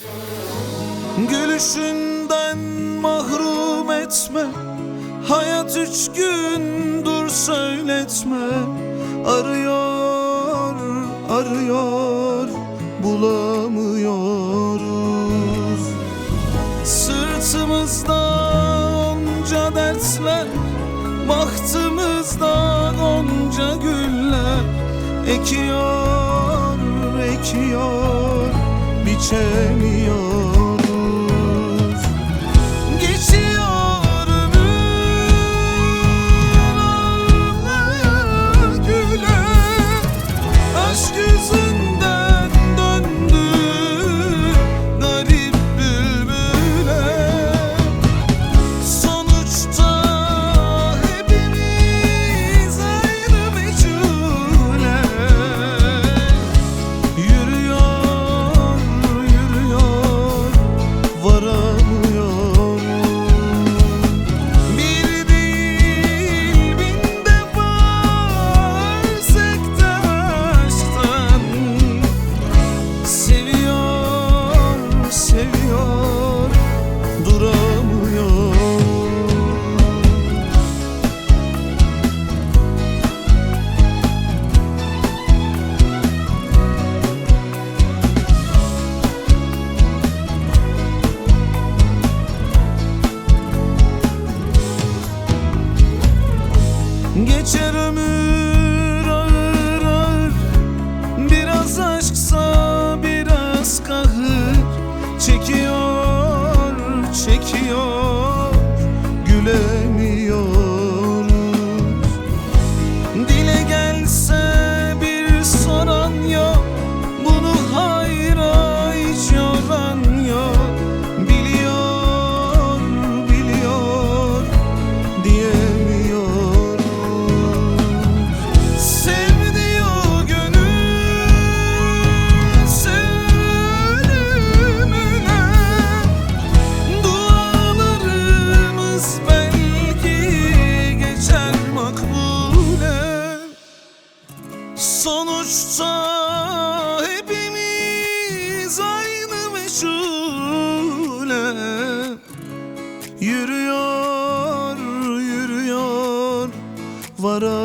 Gülüşünden mahrum etme, hayat 3 gün dur söyletme. Arıyor, arıyor, bulamıyoruz. Sırtımızda onca dertler, bahtımızda gonca güller. Ekiyor, ekiyor, biçemiyoruz. Geçiyor ömür ağlaya güle, aşk yüzünden döndü garip bülbüle. Sonuçta hepimiz aynı meçhule. Yürüyor, yürüyor, varamıyor. Bir değil bin defa ölsek de aşktan. Seviyor, seviyor, duramıyor. Geçer ömür ağır ağır, biraz aşksa biraz kahır. Çekiyor, çekiyor, gülemiyoruz. Dile gelse bir soran yok, bunu hayra hiç yoran yok. Biliyor, biliyor, diyemiyor. Sev diyor gönül, sev ölümüne. Dualarımız belki geçer makbule. Sonuçta hepimiz aynı meçhule. Yürüyor, yürüyor, varamıyor.